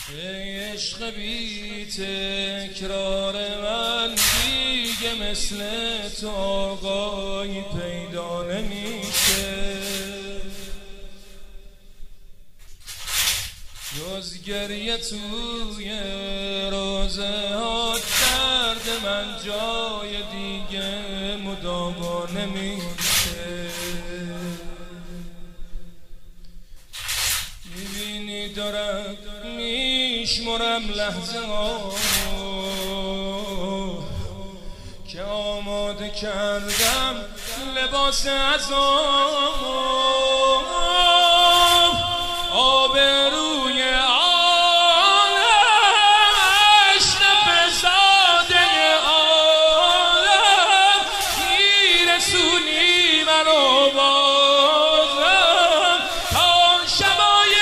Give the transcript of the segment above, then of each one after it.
ای عشق بی تکرار من دیگه مثل تو آقایی پیدا نمیشه، جز گریه توی روزه ها درد من جای دیگه مداوا نمیشه. میبینی دارم میشمرم لحظه ها که آماده کردم لباس عزامو، آبروی عالم اشرف زاده عالم میرسونی منو بازم تا شبای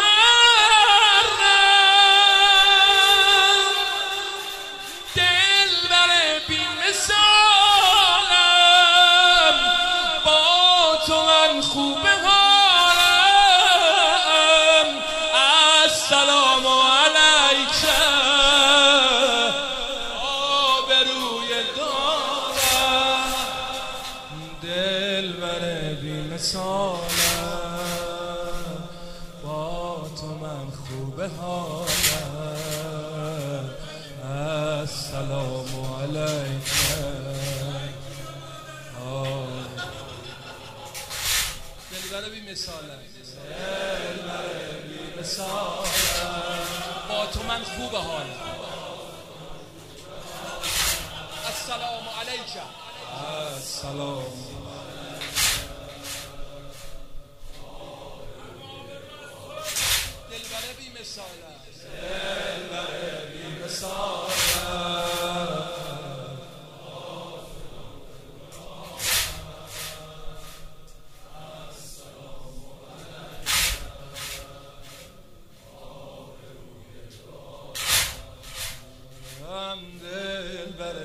محرم. دلبر بی‌مثالم با تو من خوبه السلام علیک آبروی دارم، دلبر بی‌مثالم با تو من خوبه حالم. السلام علیک دلبر بی‌مثالم، با تو من خوبه حال. السلام علیک السلام دلبر بی‌مثالم، دلبر بی‌مثالم دلبر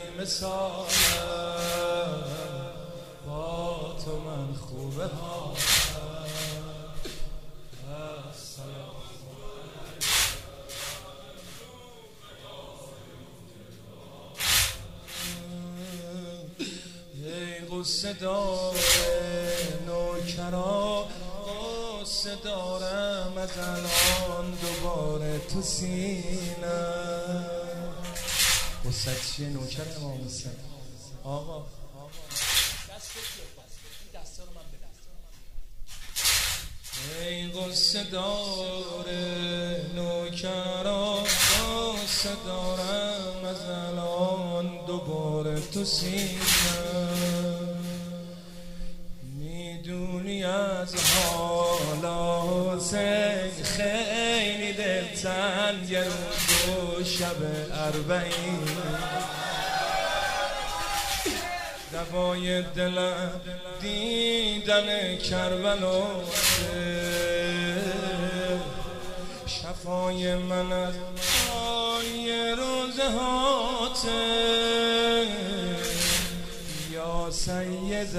بی‌مثالم با تو من خوبه ها. ای غصه دار نوکرا، غصه دارم از الان دوباره تو سینم. غصه چیه نوکر امام حسین؟ آقا دست رو من بده. ای غصه دار نوکرا، غصه دارم از الان دوباره تو سینم. میدونی از حالا حسین خیلی دلتنگ روز و شب اربعین، دوای دلم دیدن کربلاست، شفای من از پای روزه هاته. یا سید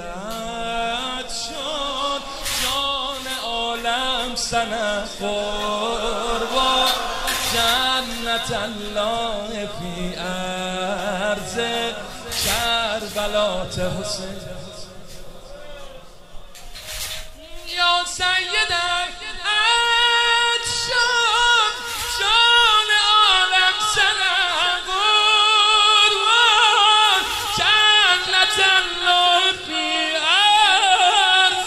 العطشان جان عالم سنه قربان، جنت الله فی ارض کربلات حسین. یا سید العطشان جان عالم سنه قربان، جنت الله فی ارض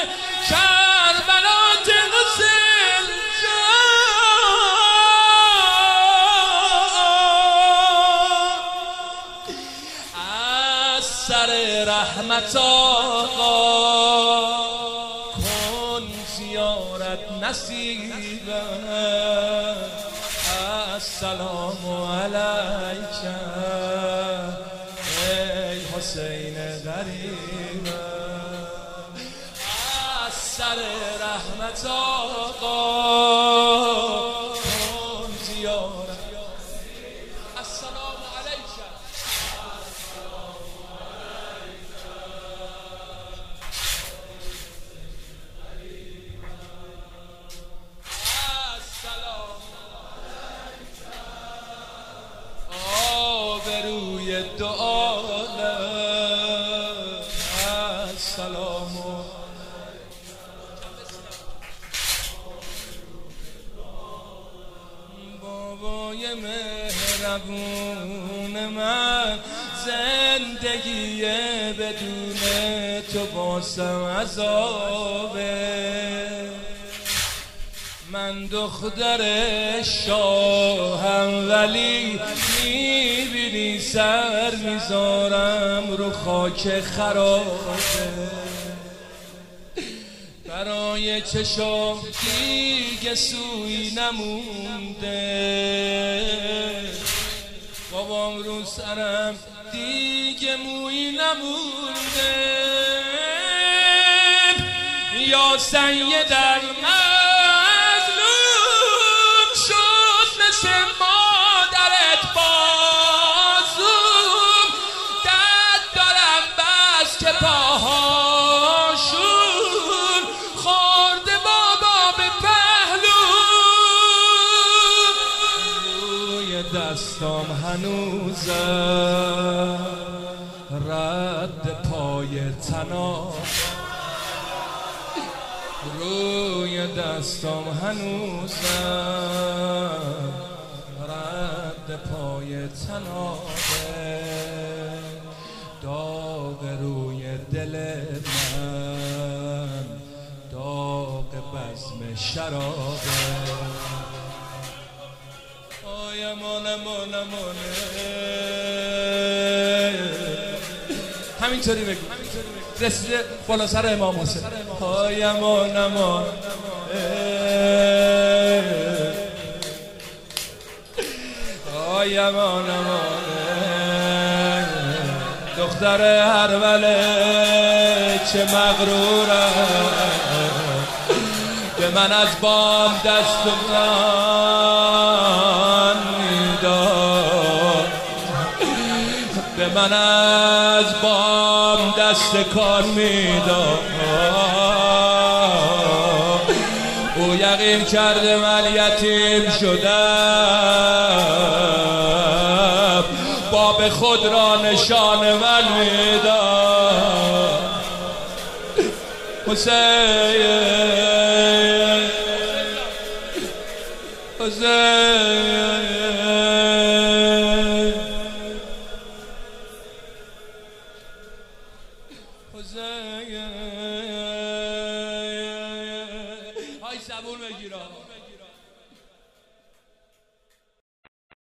کربلات حسین. از سر رحمت آقا کن زیارت نصیبم. السلام علیک ای حسین غریبم. از سر رحمت آقا کن زیارت. السلام علیک السلام روی دو عالم. السلام بابای مهربون من، زندگی بدون تو باسم عذابه. من دختر شاهم ولی میبینی سر میذارم رو خاک خرابه. برای چشم دیگه سوی نمونده، بابام رو سرم دیگه موی نمونده. یا سید المظلوم شد مثل مادرت بازوم، دد دارم بس که پاهاشون خورده بابا به پهلو. روی دستام هنوزم رد پای تناب، روی دستام هنوزم رد پای تنابه. داغ روی دل من داغ بزم شرابه. آی امان امان امانه، همینطوری بگو، رسیده بالا سر امام حسین. های امان امان های امان امان، دختر هروله چه مغرورم، به من از بام دست من میداد، به من از بام دست کار میداد. او یقین کرده من یتیم شدم، باب خود را نشان من میداد. حسین حسین های زبون بگیرم.